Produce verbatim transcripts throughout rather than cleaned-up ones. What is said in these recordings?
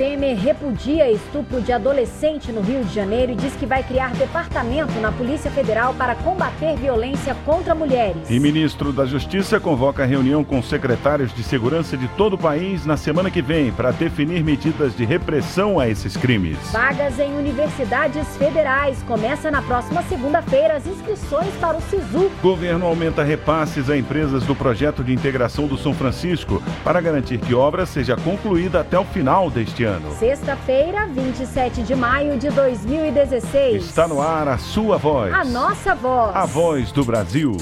Temer repudia estupro de adolescente no Rio de Janeiro e diz que vai criar departamento na Polícia Federal para combater violência contra mulheres. E ministro da Justiça convoca reunião com secretários de segurança de todo o país na semana que vem para definir medidas de repressão a esses crimes. Vagas em universidades federais. Começa na próxima segunda-feira as inscrições para o SISU. Governo aumenta repasses a empresas do projeto de integração do São Francisco para garantir que a obra seja concluída até o final deste ano. Sexta-feira, vinte e sete de maio de dois mil e dezesseis. Está no ar a sua voz. A nossa voz. A voz do Brasil.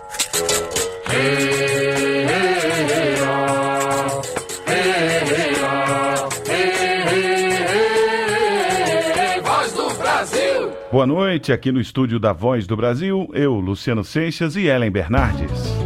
Voz do Brasil. Boa noite, aqui no estúdio da Voz do Brasil, eu, Luciano Seixas e Ellen Bernardes.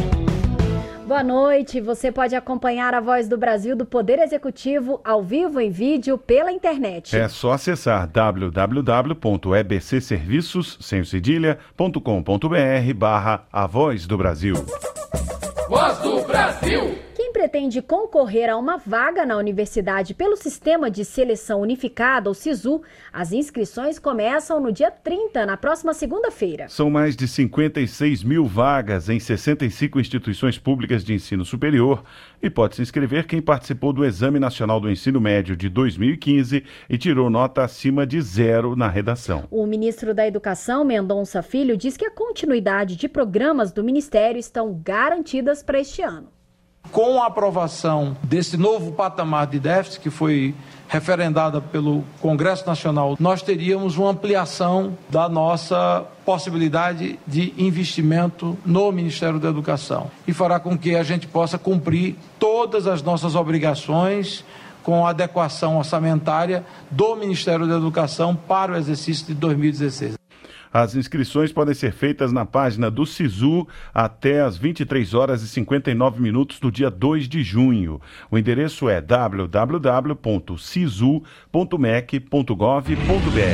Boa noite, você pode acompanhar a Voz do Brasil do Poder Executivo ao vivo em vídeo pela internet. É só acessar w w w ponto e b c serviços sem cedilha ponto com ponto b r barra a Voz do Brasil. Voz do Brasil. Quem pretende concorrer a uma vaga na universidade pelo Sistema de Seleção Unificada, ou SISU, as inscrições começam no dia trinta, na próxima segunda-feira. São mais de cinquenta e seis mil vagas em sessenta e cinco instituições públicas de ensino superior e pode se inscrever quem participou do Exame Nacional do Ensino Médio de dois mil e quinze e tirou nota acima de zero na redação. O ministro da Educação, Mendonça Filho, diz que a continuidade de programas do Ministério estão garantidas para este ano. Com a aprovação desse novo patamar de déficit, que foi referendada pelo Congresso Nacional, nós teríamos uma ampliação da nossa possibilidade de investimento no Ministério da Educação e fará com que a gente possa cumprir todas as nossas obrigações com a adequação orçamentária do Ministério da Educação para o exercício de dois mil e dezesseis. As inscrições podem ser feitas na página do SISU até às vinte e três horas e cinquenta e nove minutos do dia dois de junho. O endereço é w w w ponto sisu ponto m e c ponto gov ponto b r.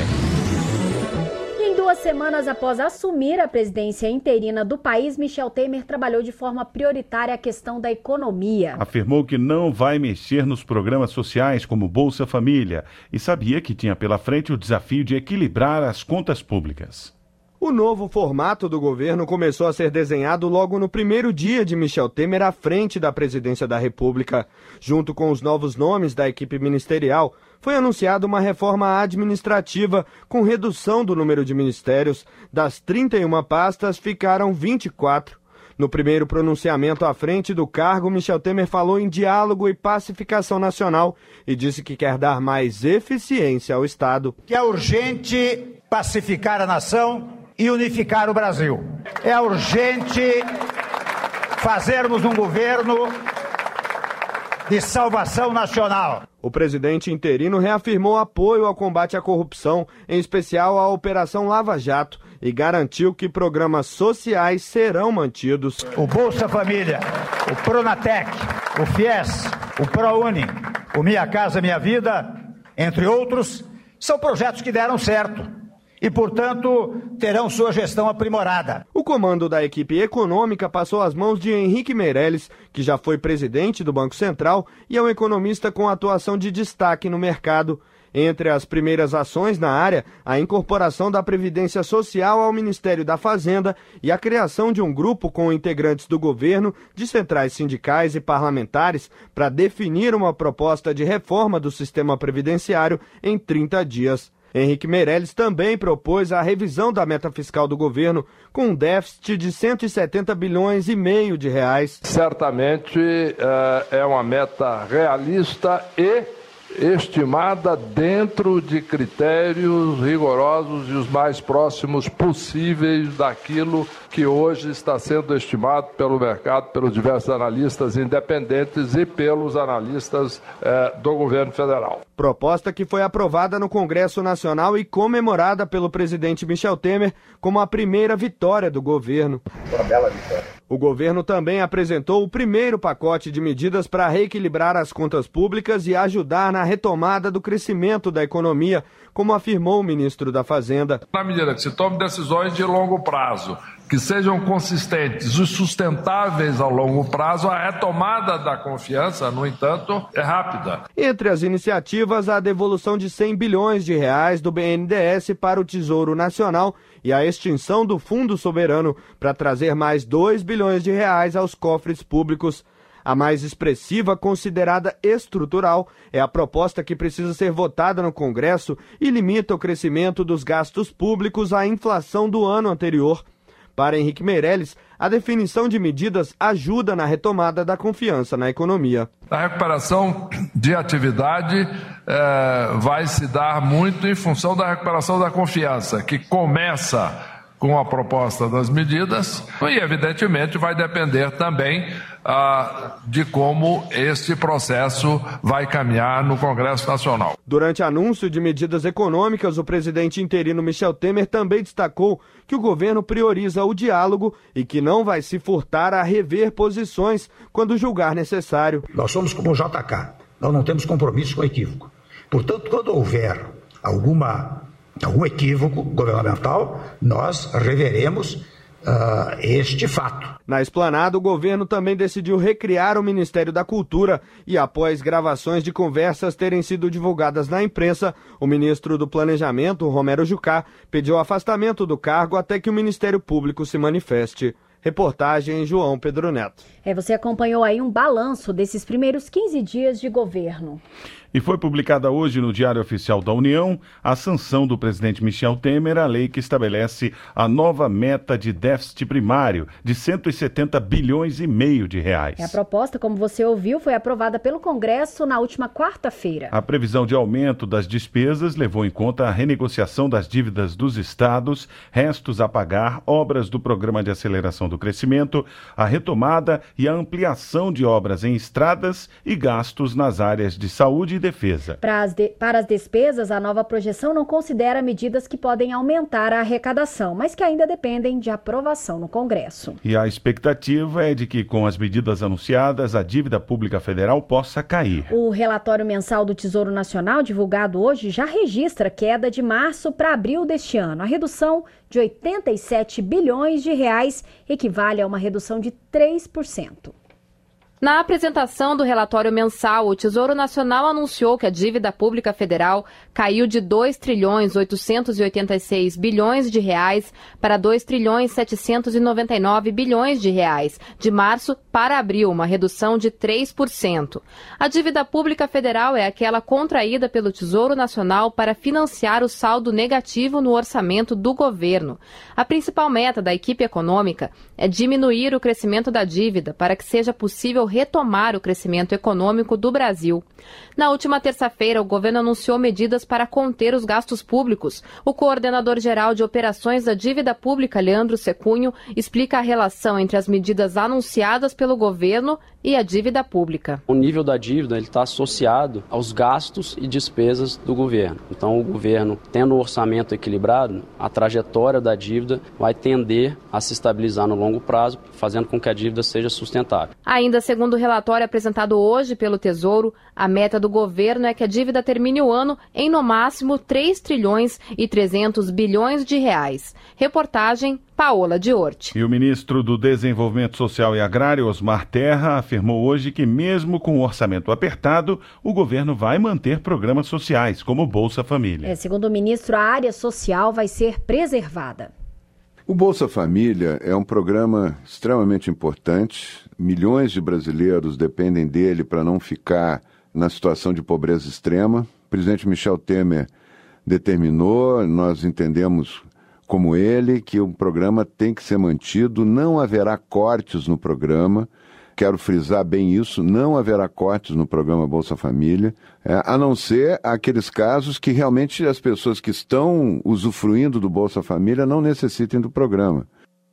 Duas semanas após assumir a presidência interina do país, Michel Temer trabalhou de forma prioritária a questão da economia. Afirmou que não vai mexer nos programas sociais como Bolsa Família e sabia que tinha pela frente o desafio de equilibrar as contas públicas. O novo formato do governo começou a ser desenhado logo no primeiro dia de Michel Temer à frente da presidência da República. Junto com os novos nomes da equipe ministerial, foi anunciada uma reforma administrativa com redução do número de ministérios. Das trinta e uma pastas, ficaram vinte e quatro. No primeiro pronunciamento à frente do cargo, Michel Temer falou em diálogo e pacificação nacional e disse que quer dar mais eficiência ao Estado. Que é urgente pacificar a nação e unificar o Brasil. É urgente fazermos um governo de salvação nacional. O presidente interino reafirmou apoio ao combate à corrupção, em especial à Operação Lava Jato, e garantiu que programas sociais serão mantidos. O Bolsa Família, o Pronatec, o FIES, o ProUni, o Minha Casa Minha Vida, entre outros, são projetos que deram certo e, portanto, terão sua gestão aprimorada. O comando da equipe econômica passou às mãos de Henrique Meirelles, que já foi presidente do Banco Central e é um economista com atuação de destaque no mercado. Entre as primeiras ações na área, a incorporação da Previdência Social ao Ministério da Fazenda e a criação de um grupo com integrantes do governo, de centrais sindicais e parlamentares para definir uma proposta de reforma do sistema previdenciário em trinta dias. Henrique Meirelles também propôs a revisão da meta fiscal do governo com um déficit de cento e setenta bilhões e meio de reais. Certamente é uma meta realista e estimada dentro de critérios rigorosos e os mais próximos possíveis daquilo que hoje está sendo estimado pelo mercado, pelos diversos analistas independentes e pelos analistas eh, do governo federal. Proposta que foi aprovada no Congresso Nacional e comemorada pelo presidente Michel Temer como a primeira vitória do governo. Uma bela vitória. O governo também apresentou o primeiro pacote de medidas para reequilibrar as contas públicas e ajudar na retomada do crescimento da economia, como afirmou o ministro da Fazenda. Na medida que se tome decisões de longo prazo, que sejam consistentes e sustentáveis ao longo prazo, a retomada da confiança, no entanto, é rápida. Entre as iniciativas, a devolução de cem bilhões de reais do B N D E S para o Tesouro Nacional e a extinção do Fundo Soberano para trazer mais dois bilhões de reais aos cofres públicos. A mais expressiva, considerada estrutural, é a proposta que precisa ser votada no Congresso e limita o crescimento dos gastos públicos à inflação do ano anterior. Para Henrique Meirelles, a definição de medidas ajuda na retomada da confiança na economia. A recuperação de atividade eh, vai se dar muito em função da recuperação da confiança, que começa com a proposta das medidas e, evidentemente, vai depender também ah, de como este processo vai caminhar no Congresso Nacional. Durante anúncio de medidas econômicas, o presidente interino Michel Temer também destacou que o governo prioriza o diálogo e que não vai se furtar a rever posições quando julgar necessário. Nós somos como o J K, nós não temos compromisso com equívoco. Portanto, quando houver alguma... algum equívoco governamental, nós reveremos uh, este fato. Na esplanada, o governo também decidiu recriar o Ministério da Cultura e, após gravações de conversas terem sido divulgadas na imprensa, o ministro do Planejamento, Romero Jucá, pediu afastamento do cargo até que o Ministério Público se manifeste. Reportagem João Pedro Neto. É, você acompanhou aí um balanço desses primeiros quinze dias de governo. E foi publicada hoje no Diário Oficial da União a sanção do presidente Michel Temer à lei que estabelece a nova meta de déficit primário de cento e setenta bilhões e meio de reais. A proposta, como você ouviu, foi aprovada pelo Congresso na última quarta-feira. A previsão de aumento das despesas levou em conta a renegociação das dívidas dos estados, restos a pagar, obras do Programa de Aceleração do Crescimento, a retomada e a ampliação de obras em estradas e gastos nas áreas de saúde e defesa. Para as, de, para as despesas, a nova projeção não considera medidas que podem aumentar a arrecadação, mas que ainda dependem de aprovação no Congresso. E a expectativa é de que, com as medidas anunciadas, a dívida pública federal possa cair. O relatório mensal do Tesouro Nacional, divulgado hoje, já registra queda de março para abril deste ano. A redução de oitenta e sete bilhões de reais equivale a uma redução de três por cento. Na apresentação do relatório mensal, o Tesouro Nacional anunciou que a dívida pública federal caiu de dois trilhões oitocentos e oitenta e seis bilhões de reais para dois trilhões setecentos e noventa e nove bilhões de reais, de março para abril, uma redução de três por cento. A dívida pública federal é aquela contraída pelo Tesouro Nacional para financiar o saldo negativo no orçamento do governo. A principal meta da equipe econômica é diminuir o crescimento da dívida para que seja possível retomar o crescimento econômico do Brasil. Na última terça-feira, o governo anunciou medidas para conter os gastos públicos. O coordenador-geral de operações da dívida pública, Leandro Secunho, explica a relação entre as medidas anunciadas pelo governo e a dívida pública. O nível da dívida está associado aos gastos e despesas do governo. Então, o governo, tendo o orçamento equilibrado, a trajetória da dívida vai tender a se estabilizar no longo prazo, fazendo com que a dívida seja sustentável. Ainda segundo o relatório apresentado hoje pelo Tesouro, a meta do governo é que a dívida termine o ano em, no máximo, três trilhões e trezentos bilhões de reais. Reportagem Paola Diorti. E o ministro do Desenvolvimento Social e Agrário, Osmar Terra, afirmou hoje que, mesmo com o orçamento apertado, o governo vai manter programas sociais, como o Bolsa Família. É, segundo o ministro, a área social vai ser preservada. O Bolsa Família é um programa extremamente importante. Milhões de brasileiros dependem dele para não ficar na situação de pobreza extrema. O presidente Michel Temer determinou, nós entendemos como ele, que o programa tem que ser mantido, não haverá cortes no programa. Quero frisar bem isso, não haverá cortes no programa Bolsa Família, é, a não ser aqueles casos que realmente as pessoas que estão usufruindo do Bolsa Família não necessitem do programa.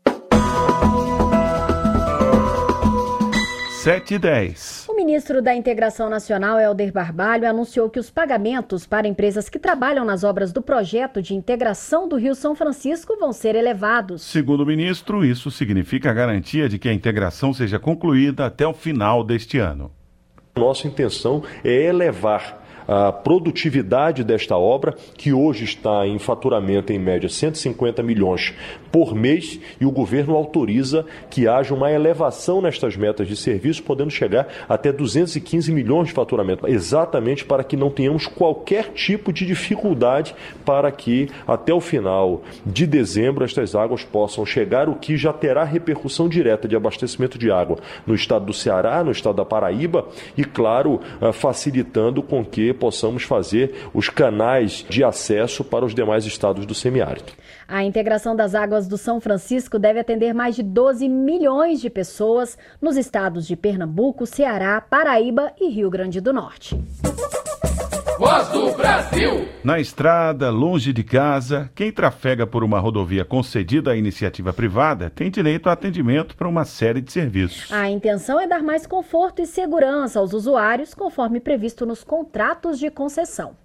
sete e dez. O ministro da Integração Nacional, Helder Barbalho, anunciou que os pagamentos para empresas que trabalham nas obras do projeto de integração do Rio São Francisco vão ser elevados. Segundo o ministro, isso significa a garantia de que a integração seja concluída até o final deste ano. Nossa intenção é elevar a produtividade desta obra, que hoje está em faturamento em média cento e cinquenta milhões por mês, e o governo autoriza que haja uma elevação nestas metas de serviço, podendo chegar até duzentos e quinze milhões de faturamento, exatamente para que não tenhamos qualquer tipo de dificuldade para que até o final de dezembro estas águas possam chegar, o que já terá repercussão direta de abastecimento de água no estado do Ceará, no estado da Paraíba e, claro, facilitando com que possamos fazer os canais de acesso para os demais estados do semiárido. A integração das águas do São Francisco deve atender mais de doze milhões de pessoas nos estados de Pernambuco, Ceará, Paraíba e Rio Grande do Norte. Voz do Brasil. Na estrada, longe de casa, quem trafega por uma rodovia concedida à iniciativa privada tem direito a atendimento para uma série de serviços. A intenção é dar mais conforto e segurança aos usuários, conforme previsto nos contratos de concessão.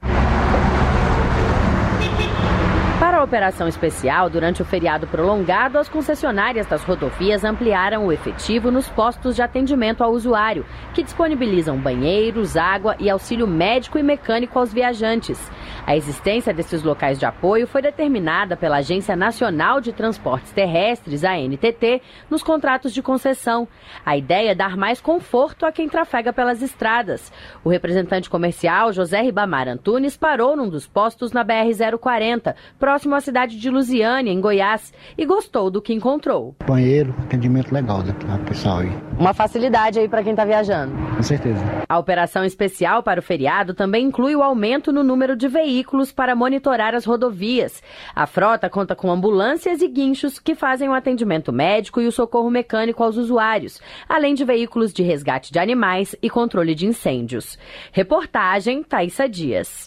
Para a operação especial, durante o feriado prolongado, as concessionárias das rodovias ampliaram o efetivo nos postos de atendimento ao usuário, que disponibilizam banheiros, água e auxílio médico e mecânico aos viajantes. A existência desses locais de apoio foi determinada pela Agência Nacional de Transportes Terrestres, a N T T, nos contratos de concessão. A ideia é dar mais conforto a quem trafega pelas estradas. O representante comercial, José Ribamar Antunes, parou num dos postos na B R zero quarenta, próximo à cidade de Lusiânia, em Goiás, e gostou do que encontrou. Banheiro, atendimento legal do pessoal aí. Uma facilidade aí para quem está viajando. Com certeza. A operação especial para o feriado também inclui o aumento no número de veículos para monitorar as rodovias. A frota conta com ambulâncias e guinchos que fazem o atendimento médico e o socorro mecânico aos usuários, além de veículos de resgate de animais e controle de incêndios. Reportagem Thaísa Dias.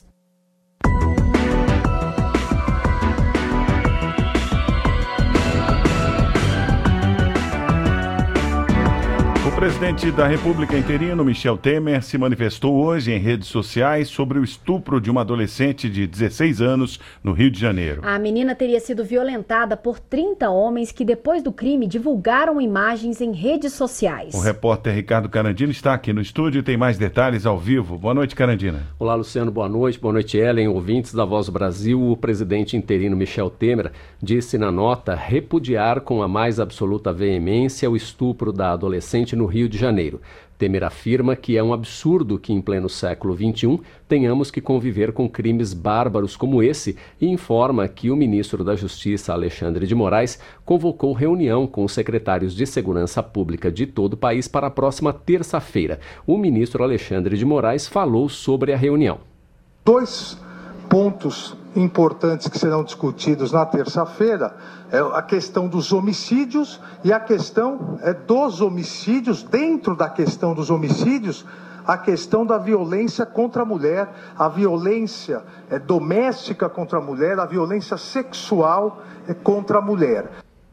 O presidente da República interino, Michel Temer, se manifestou hoje em redes sociais sobre o estupro de uma adolescente de dezesseis anos no Rio de Janeiro. A menina teria sido violentada por trinta homens que, depois do crime, divulgaram imagens em redes sociais. O repórter Ricardo Carandino está aqui no estúdio e tem mais detalhes ao vivo. Boa noite, Carandina. Olá, Luciano. Boa noite. Boa noite, Ellen. Ouvintes da Voz do Brasil, o presidente interino Michel Temer disse na nota repudiar com a mais absoluta veemência o estupro da adolescente no Rio de Janeiro. Temer afirma que é um absurdo que, em pleno século vinte e um, tenhamos que conviver com crimes bárbaros como esse e informa que o ministro da Justiça, Alexandre de Moraes, convocou reunião com os secretários de Segurança Pública de todo o país para a próxima terça-feira. O ministro Alexandre de Moraes falou sobre a reunião. Dois pontos importantes que serão discutidos na terça-feira é a questão dos homicídios e a questão é, dos homicídios, dentro da questão dos homicídios, a questão da violência contra a mulher, a violência é, doméstica contra a mulher, a violência sexual é, contra a mulher.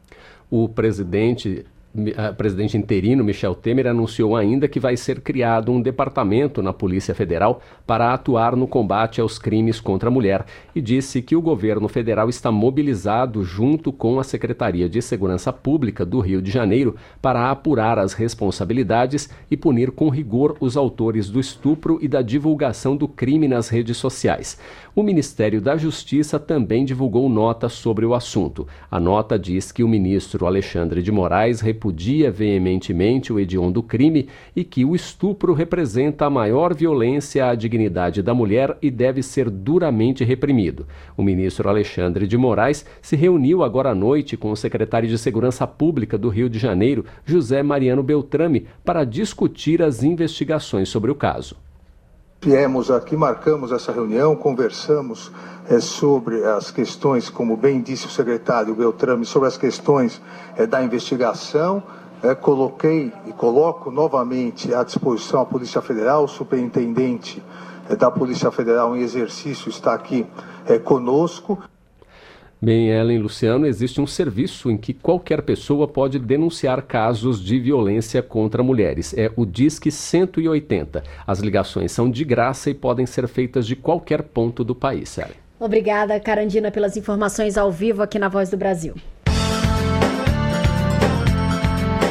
O presidente... O presidente interino Michel Temer anunciou ainda que vai ser criado um departamento na Polícia Federal para atuar no combate aos crimes contra a mulher e disse que o governo federal está mobilizado junto com a Secretaria de Segurança Pública do Rio de Janeiro para apurar as responsabilidades e punir com rigor os autores do estupro e da divulgação do crime nas redes sociais. O Ministério da Justiça também divulgou nota sobre o assunto. A nota diz que o ministro Alexandre de Moraes repudia veementemente o hediondo crime e que o estupro representa a maior violência à dignidade da mulher e deve ser duramente reprimido. O ministro Alexandre de Moraes se reuniu agora à noite com o secretário de Segurança Pública do Rio de Janeiro, José Mariano Beltrame, para discutir as investigações sobre o caso. Viemos aqui, marcamos essa reunião, conversamos é, sobre as questões, como bem disse o secretário Beltrame, sobre as questões é, da investigação. É, coloquei e coloco novamente à disposição a Polícia Federal, o superintendente é, da Polícia Federal em exercício está aqui é, conosco. Bem, Ellen, Luciano, existe um serviço em que qualquer pessoa pode denunciar casos de violência contra mulheres. É o Disque cento e oitenta. As ligações são de graça e podem ser feitas de qualquer ponto do país, Ellen. Obrigada, Carandina, pelas informações ao vivo aqui na Voz do Brasil.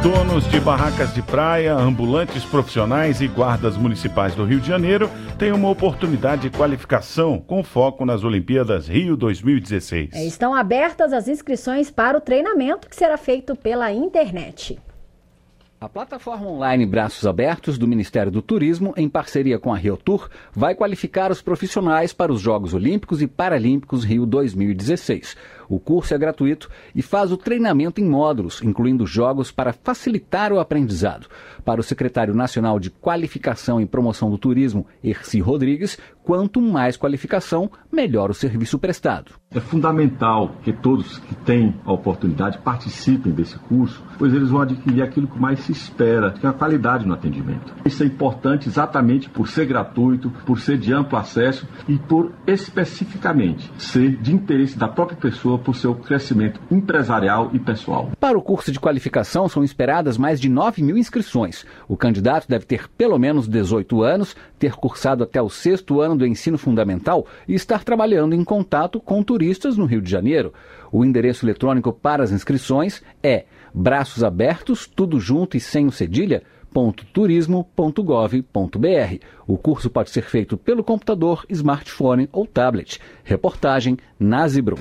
Donos de barracas de praia, ambulantes profissionais e guardas municipais do Rio de Janeiro têm uma oportunidade de qualificação com foco nas Olimpíadas Rio dois mil e dezesseis. É, estão abertas as inscrições para o treinamento que será feito pela internet. A plataforma online Braços Abertos do Ministério do Turismo, em parceria com a Rio Tour, vai qualificar os profissionais para os Jogos Olímpicos e Paralímpicos Rio dois mil e dezesseis. O curso é gratuito e faz o treinamento em módulos, incluindo jogos para facilitar o aprendizado. Para o secretário nacional de Qualificação e Promoção do Turismo, Erci Rodrigues, quanto mais qualificação, melhor o serviço prestado. É fundamental que todos que têm a oportunidade participem desse curso, pois eles vão adquirir aquilo que mais se espera, que é a qualidade no atendimento. Isso é importante exatamente por ser gratuito, por ser de amplo acesso e por especificamente ser de interesse da própria pessoa por seu crescimento empresarial e pessoal. Para o curso de qualificação são esperadas mais de nove mil inscrições. O candidato deve ter pelo menos dezoito anos, ter cursado até o sexto ano do ensino fundamental e estar trabalhando em contato com turistas no Rio de Janeiro. O endereço eletrônico para as inscrições é braços abertos, tudo junto e sem o cedilha, ponto turismo ponto gov ponto br. O curso pode ser feito pelo computador, smartphone ou tablet. Reportagem Nazi Brum.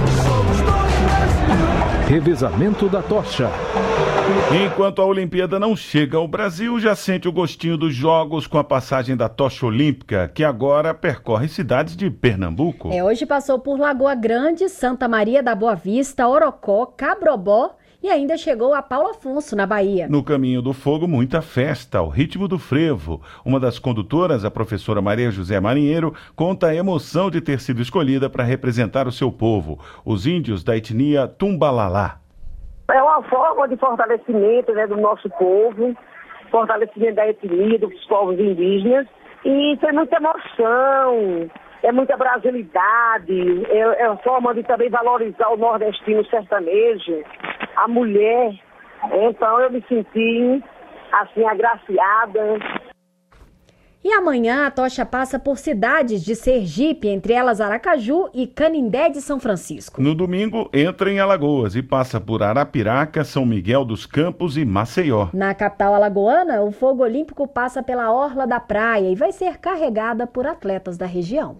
Revezamento da tocha. Enquanto a Olimpíada não chega ao Brasil, já sente o gostinho dos jogos com a passagem da tocha olímpica, que agora percorre cidades de Pernambuco. É, hoje passou por Lagoa Grande, Santa Maria da Boa Vista, Orocó, Cabrobó e ainda chegou a Paulo Afonso, na Bahia. No Caminho do Fogo, muita festa, ao ritmo do frevo. Uma das condutoras, a professora Maria José Marinheiro, conta a emoção de ter sido escolhida para representar o seu povo, os índios da etnia Tumbalalá. É uma forma de fortalecimento, né, do nosso povo, fortalecimento da etnia, dos povos indígenas, e tem muita emoção, é muita brasilidade, é, é uma forma de também valorizar o nordestino sertanejo, a mulher. Então eu me senti assim agraciada. E amanhã a tocha passa por cidades de Sergipe, entre elas Aracaju e Canindé de São Francisco. No domingo, entra em Alagoas e passa por Arapiraca, São Miguel dos Campos e Maceió. Na capital alagoana, o fogo olímpico passa pela orla da praia e vai ser carregada por atletas da região.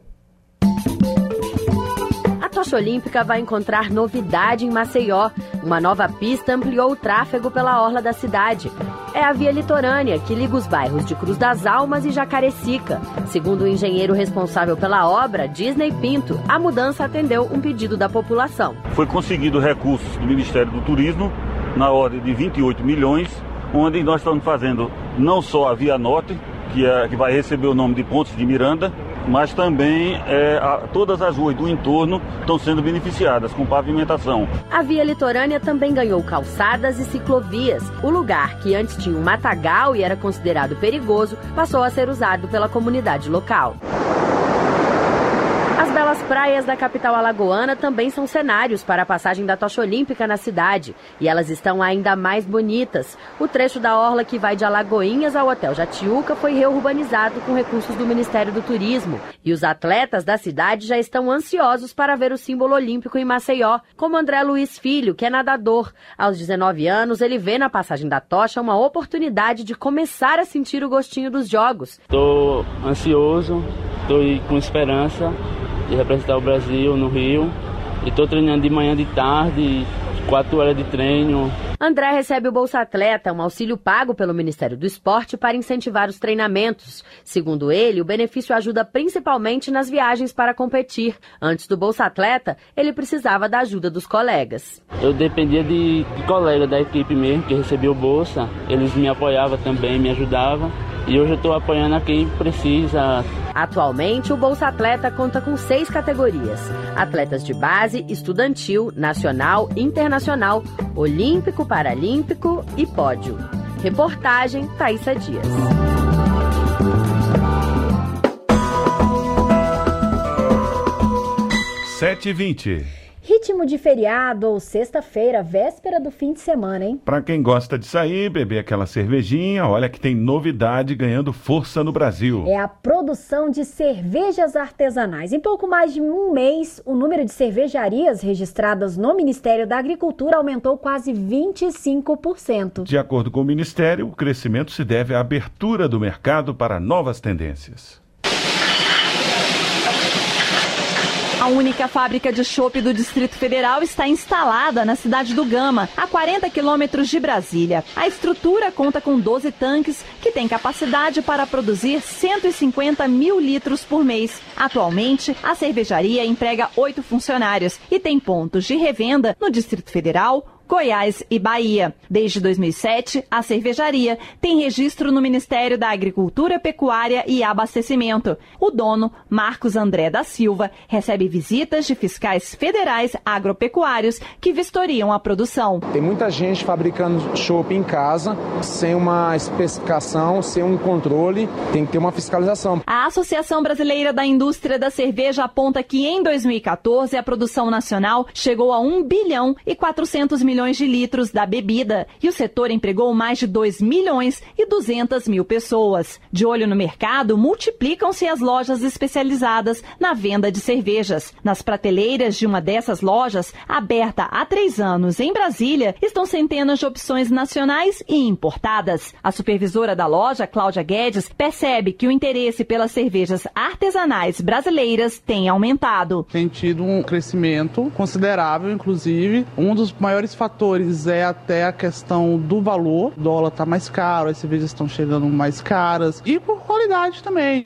A tocha olímpica vai encontrar novidade em Maceió. Uma nova pista ampliou o tráfego pela orla da cidade. É a via litorânea que liga os bairros de Cruz das Almas e Jacarecica. Segundo o engenheiro responsável pela obra, Disney Pinto, a mudança atendeu um pedido da população. Foi conseguido recursos do Ministério do Turismo, na ordem de vinte e oito milhões, onde nós estamos fazendo não só a Via Norte, que, é, que vai receber o nome de Pontes de Miranda, mas também é, a, todas as ruas do entorno estão sendo beneficiadas com pavimentação. A via litorânea também ganhou calçadas e ciclovias. O lugar, que antes tinha um matagal e era considerado perigoso, passou a ser usado pela comunidade local. As belas praias da capital alagoana também são cenários para a passagem da tocha olímpica na cidade. E elas estão ainda mais bonitas. O trecho da orla que vai de Alagoinhas ao Hotel Jatiuca foi reurbanizado com recursos do Ministério do Turismo. E os atletas da cidade já estão ansiosos para ver o símbolo olímpico em Maceió, como André Luiz Filho, que é nadador. Aos dezenove anos, ele vê na passagem da tocha uma oportunidade de começar a sentir o gostinho dos jogos. Estou ansioso, estou com esperança de representar o Brasil no Rio. Estou treinando de manhã, de tarde, quatro horas de treino. André recebe o Bolsa Atleta, um auxílio pago pelo Ministério do Esporte para incentivar os treinamentos. Segundo ele, o benefício ajuda principalmente nas viagens para competir. Antes do Bolsa Atleta, ele precisava da ajuda dos colegas. Eu dependia de, de colegas da equipe mesmo, que recebia o Bolsa. Eles me apoiavam também, me ajudavam. E hoje eu estou apoiando a quem precisa. Atualmente, o Bolsa Atleta conta com seis categorias: atletas de base, estudantil, nacional, internacional, olímpico, paralímpico e pódio. Reportagem Thaísa Dias. sete e vinte. ritmo de feriado ou sexta-feira, véspera do fim de semana, hein? Para quem gosta de sair, beber aquela cervejinha, olha que tem novidade ganhando força no Brasil. É a produção de cervejas artesanais. Em pouco mais de um mês, o número de cervejarias registradas no Ministério da Agricultura aumentou quase vinte e cinco por cento. De acordo com o Ministério, o crescimento se deve à abertura do mercado para novas tendências. A única fábrica de chopp do Distrito Federal está instalada na cidade do Gama, a quarenta quilômetros de Brasília. A estrutura conta com doze tanques que têm capacidade para produzir cento e cinquenta mil litros por mês. Atualmente, a cervejaria emprega oito funcionários e tem pontos de revenda no Distrito Federal, Goiás e Bahia. Desde dois mil e sete, a cervejaria tem registro no Ministério da Agricultura, Pecuária e Abastecimento. O dono, Marcos André da Silva, recebe visitas de fiscais federais agropecuários que vistoriam a produção. Tem muita gente fabricando chopp em casa, sem uma especificação, sem um controle, tem que ter uma fiscalização. A Associação Brasileira da Indústria da Cerveja aponta que em dois mil e quatorze a produção nacional chegou a um bilhão e quatrocentos milhões de litros da bebida e o setor empregou mais de dois milhões e duzentas mil pessoas. De olho no mercado, multiplicam-se as lojas especializadas na venda de cervejas. Nas prateleiras de uma dessas lojas, aberta há três anos em Brasília, estão centenas de opções nacionais e importadas. A supervisora da loja, Cláudia Guedes, percebe que o interesse pelas cervejas artesanais brasileiras tem aumentado. Tem tido um crescimento considerável, inclusive. Um dos maiores fatores é até a questão do valor. O dólar está mais caro, as cervejas estão chegando mais caras e por qualidade também.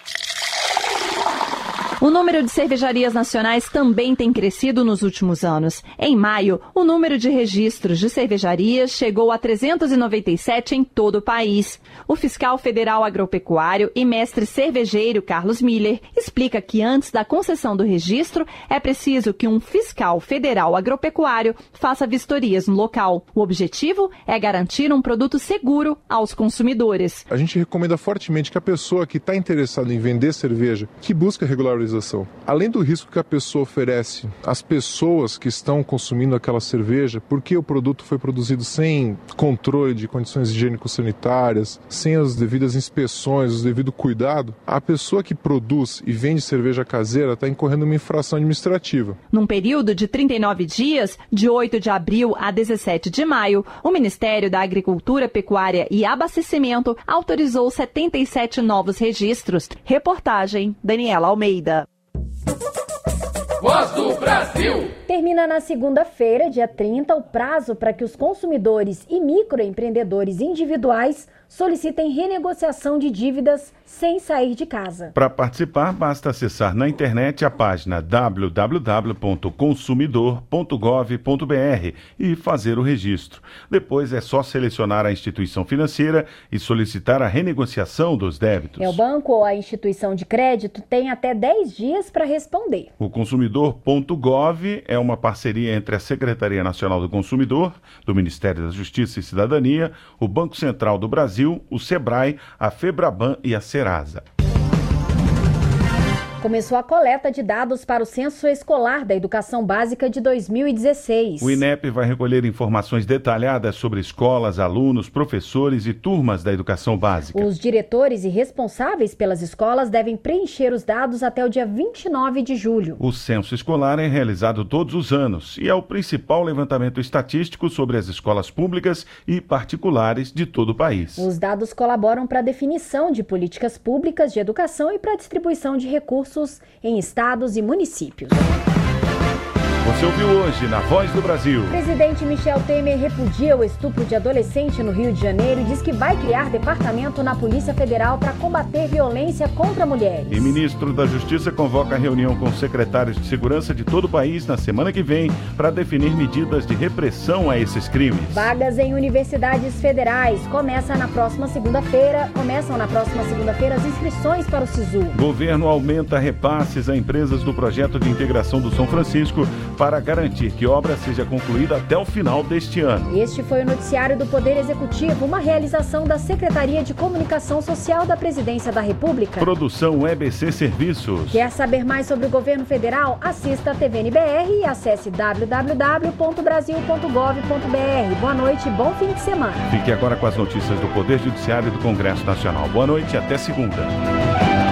O número de cervejarias nacionais também tem crescido nos últimos anos. Em maio, o número de registros de cervejarias chegou a trezentos e noventa e sete em todo o país. O fiscal federal agropecuário e mestre cervejeiro Carlos Miller explica que antes da concessão do registro é preciso que um fiscal federal agropecuário faça vistorias no local. O objetivo é garantir um produto seguro aos consumidores. A gente recomenda fortemente que a pessoa que está interessada em vender cerveja, que busca regularização, além do risco que a pessoa oferece às pessoas que estão consumindo aquela cerveja, porque o produto foi produzido sem controle de condições higiênico-sanitárias, sem as devidas inspeções, o devido cuidado, a pessoa que produz e vende cerveja caseira está incorrendo uma infração administrativa. Num período de trinta e nove dias, de oito de abril a dezessete de maio, o Ministério da Agricultura, Pecuária e Abastecimento autorizou setenta e sete novos registros. Reportagem Daniela Almeida. Voz do Brasil. Termina na segunda-feira, dia trinta, o prazo para que os consumidores e microempreendedores individuais solicitem renegociação de dívidas sem sair de casa. Para participar, basta acessar na internet a página w w w ponto consumidor ponto gov ponto b r e fazer o registro. Depois é só selecionar a instituição financeira e solicitar a renegociação dos débitos. É, o banco ou a instituição de crédito tem até dez dias para responder. O consumidor ponto gov é uma parceria entre a Secretaria Nacional do Consumidor, do Ministério da Justiça e Cidadania, o Banco Central do Brasil, o Sebrae, a Febraban e a Serasa. Começou a coleta de dados para o Censo Escolar da Educação Básica de dois mil e dezesseis. O INEP vai recolher informações detalhadas sobre escolas, alunos, professores e turmas da educação básica. Os diretores e responsáveis pelas escolas devem preencher os dados até o dia vinte e nove de julho. O censo escolar é realizado todos os anos e é o principal levantamento estatístico sobre as escolas públicas e particulares de todo o país. Os dados colaboram para a definição de políticas públicas de educação e para a distribuição de recursos em estados e municípios. Você ouviu hoje na Voz do Brasil. O presidente Michel Temer repudia o estupro de adolescente no Rio de Janeiro e diz que vai criar departamento na Polícia Federal para combater violência contra mulheres. E ministro da Justiça convoca a reunião com secretários de segurança de todo o país na semana que vem para definir medidas de repressão a esses crimes. Vagas em universidades federais começa na próxima segunda-feira. Começam na próxima segunda-feira as inscrições para o SISU. Governo aumenta repasses a empresas do projeto de integração do São Francisco para garantir que a obra seja concluída até o final deste ano. Este foi o noticiário do Poder Executivo, uma realização da Secretaria de Comunicação Social da Presidência da República. Produção E B C Serviços. Quer saber mais sobre o governo federal? Assista a T V N B R e acesse w w w ponto brasil ponto gov ponto b r. Boa noite e bom fim de semana. Fique agora com as notícias do Poder Judiciário do Congresso Nacional. Boa noite e até segunda.